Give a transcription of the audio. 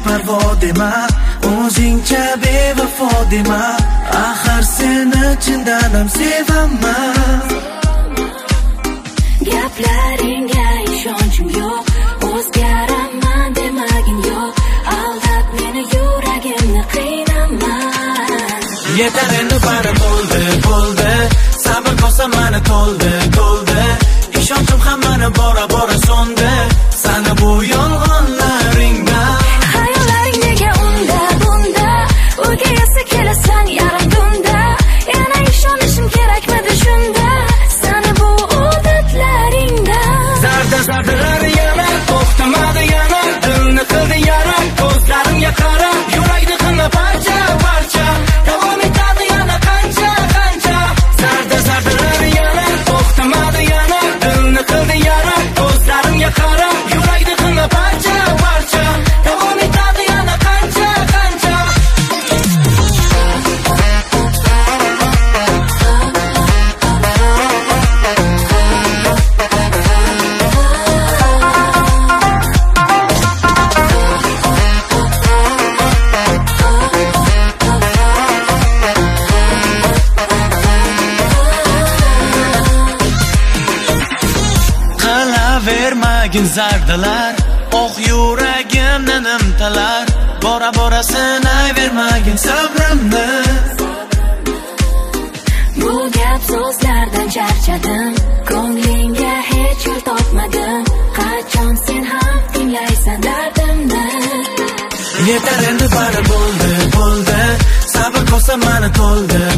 beparvo dema, o'zingcha bevafo dema. Axir seni chindan ham sevaman. Gaplaringga ishonchim yo'q, o'zgaraman demagin yo'q. Aldab meni yuragimni qiynaman. Yetar endi bari bo'ldi, sabr kosa mani to'ldi. Ishonchim hammani bora so'ndi. Sani bu yolg'onlaringdan Hayollaring nega unda O'rga esa kelasan yarim tunda. Yana ishonishim kerakmidi shunda. Sani bu odatlaringdan Zardalar yana to'xtamadi yana. Dilni qildi yara, ko'zlarimga qara. Yurakni qilma parcha davom etadi yana qancha. Zardalar yana to'xtamadi yana. Dilni qildi yara, ko'zlarimga qara. Yurakni qilma parcha davom etadi yana qancha. Qilavermagin zardalar, oh yuragimni nimtalar. Bora sinayvermagin sabrimni. Bu gap so'zlardan charchadim, ko'nglingga hech yo'l topmadim. Qachon sen ham tinglaysan dardimni. Yetar endi bari bo'ldi, sabr kosa mani to'ldi.